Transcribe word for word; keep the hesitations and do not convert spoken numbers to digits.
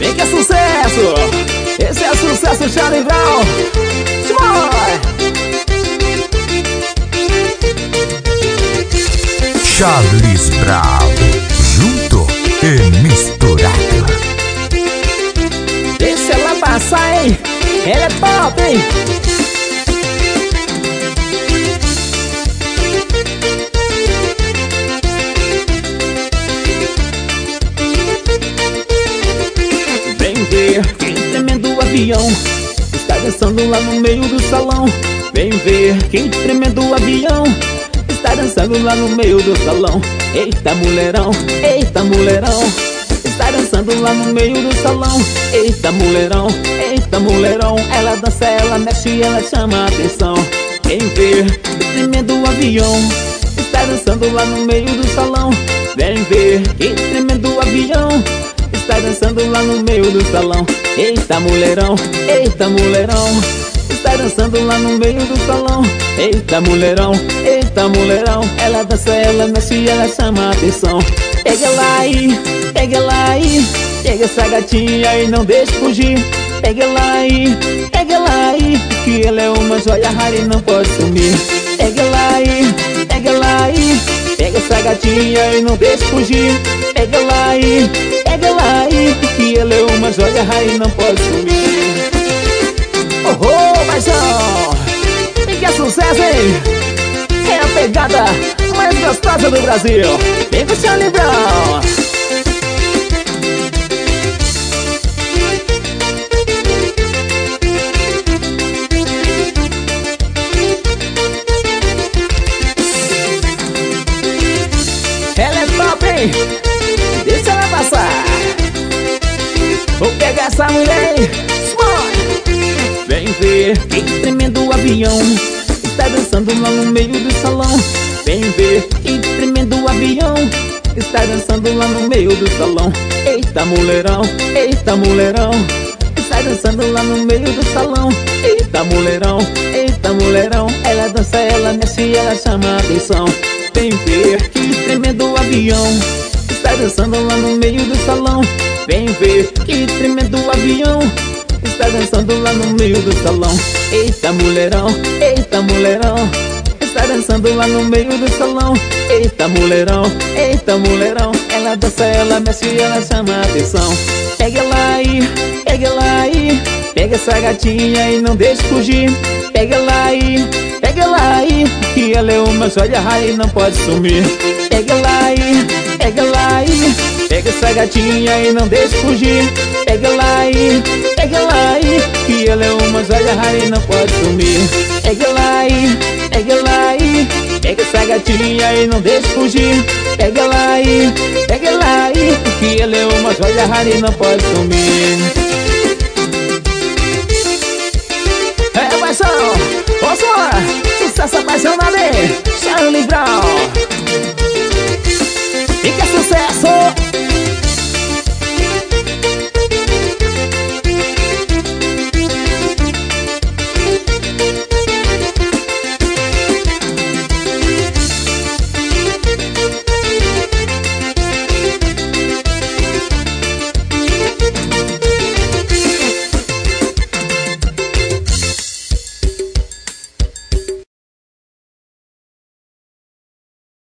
Vem que é sucesso! Esse é sucesso, Charlie Brown! Vai! Charles Brown, junto e misturado. Deixa ela passar, hein? Ela é top, hein? Vem ver quem tremendo avião está dançando lá no meio do salão. Vem ver quem tremendo avião está dançando lá no meio do salão. Eita mulherão, eita mulherão, está dançando lá no meio do salão. Eita mulherão, eita mulherão, ela dança, ela mexe, ela chama a atenção. Vem ver o tremendo avião está dançando lá no meio do salão. Vem ver que tremendo avião está dançando lá no meio do salão. Eita mulherão, eita mulherão, está dançando lá no meio do salão. Eita mulherão, eita mulherão, ela dança, ela mexe, ela chama a atenção. Pega ela aí, pega ela aí, pega essa gatinha e não deixe fugir. Pega ela aí, pega ela aí, que ela é uma joia rara e não pode sumir. Pega ela aí, pega ela aí, pega essa gatinha e não deixe fugir. Pega ela aí, pega ela aí, que ela é uma joia rara e não pode sumir. Oh, oh, paixão! E que é sucesso, hein? É a pegada mais gostosa do Brasil. Vem com o Charlie Brown! Ela é top, hein? Deixa ela passar. Vou pegar essa mulher, hein? Vem ver que tremendo avião está dançando lá no meio do salão. Vem ver que tremendo avião está dançando lá no meio do salão. Eita mulherão, eita mulherão, está dançando lá no meio do salão. Eita mulherão, eita mulherão, ela dança, ela mexe, ela chama a atenção. Vem ver que tremendo avião está dançando lá no meio do salão. Vem ver que tremendo avião está dançando lá no meio do salão. Eita mulherão, eita mulherão, está dançando lá no meio do salão. Eita mulherão, eita mulherão, ela dança, ela mexe, ela chama a atenção. Pega ela aí, pega ela aí, pega essa gatinha e não deixe fugir. Pega ela aí, pega ela aí, que ela é uma joia rara e não pode sumir. Pega ela aí, pega ela aí, pega essa gatinha e não deixe fugir. Pega ela aí, pega ela aí, que ela é uma joia rara e não pode sumir. Pega ela aí, pega ela aí, pega essa gatinha e não deixe fugir. Pega ela aí, pega ela aí, que ela é uma joia rara e não pode sumir. É paixão, vamos lá, sucesso apaixonado, Charlie Brown.